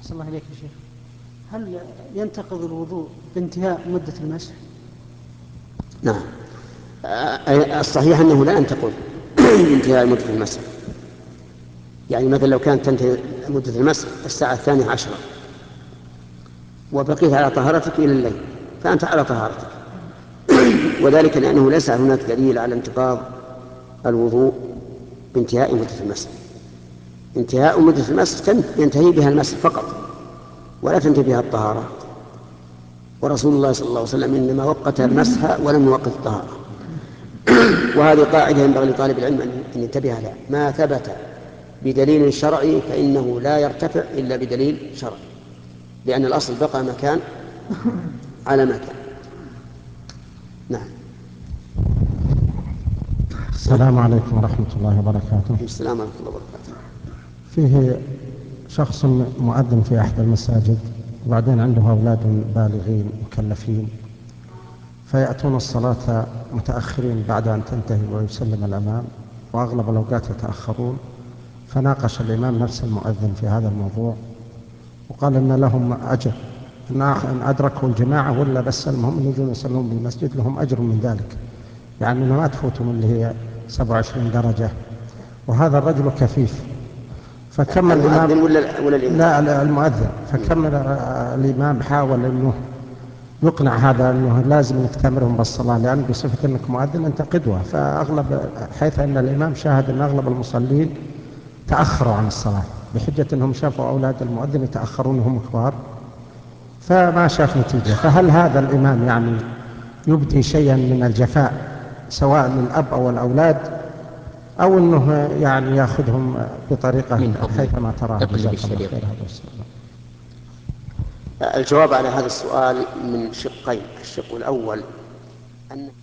أحسن الله إليك يا شيخ. هل ينتقض الوضوء بانتهاء مدة المسح؟ نعم. الصحيح أنه لا ينتقض بانتهاء مدة المسح. يعني مثلا لو كانت تنتهي مدة المسح الساعة 12 وبقيت على طهارتك إلى الليل فأنت على طهارتك. وذلك لأنه ليس هناك دليل على انتقاض الوضوء بانتهاء مدة المسح. انتهاء مدة المسح ينتهي بها المسح فقط ولا تنتهي بها الطهارة، ورسول الله صلى الله عليه وسلم إنما وقت المسح ولم يوقت الطهارة. وهذه قاعدة ينبغي لطالب العلم أن ينتبه لها: ما ثبت بدليل شرعي فإنه لا يرتفع إلا بدليل شرعي، لأن الأصل بقى مكان على مكان. نعم. السلام عليكم ورحمة الله وبركاته. السلام ورحمة الله وبركاته. فيه شخص مؤذن في أحد المساجد وبعدين عنده أولاد بالغين مكلفين، فيأتون الصلاة متأخرين بعد أن تنتهي ويسلم الأمام، وأغلب الأوقات يتأخرون. فناقش الإمام نفس المؤذن في هذا الموضوع وقال إن لهم أجر إن أدركوا الجماعة ولا بس المهم يجون يصلون بالمسجد لهم أجر من ذلك، يعني ما تفوتهم اللي هي 27 درجة. وهذا الرجل كفيف، فكمل الإمام ولا الإمام؟ لا المؤذن. فكمل الإمام حاول أنه يقنع هذا أنه لازم أنك تأمرهم بالصلاة، لأن بصفة أنك مؤذن أنت قدوة. فأغلب حيث أن الإمام شاهد أن أغلب المصلين تأخروا عن الصلاة بحجة أنهم شافوا أولاد المؤذن يتأخرون وهم كبار، فما شاف نتيجة. فهل هذا الإمام يعني يبدي شيئا من الجفاء سواء للأب أو الأولاد، أو أنه يعني يأخذهم بطريقة حيثما تراه؟ جزاك الله خير. هذا السؤال. الجواب على هذا السؤال من شقين: الشق الأول أن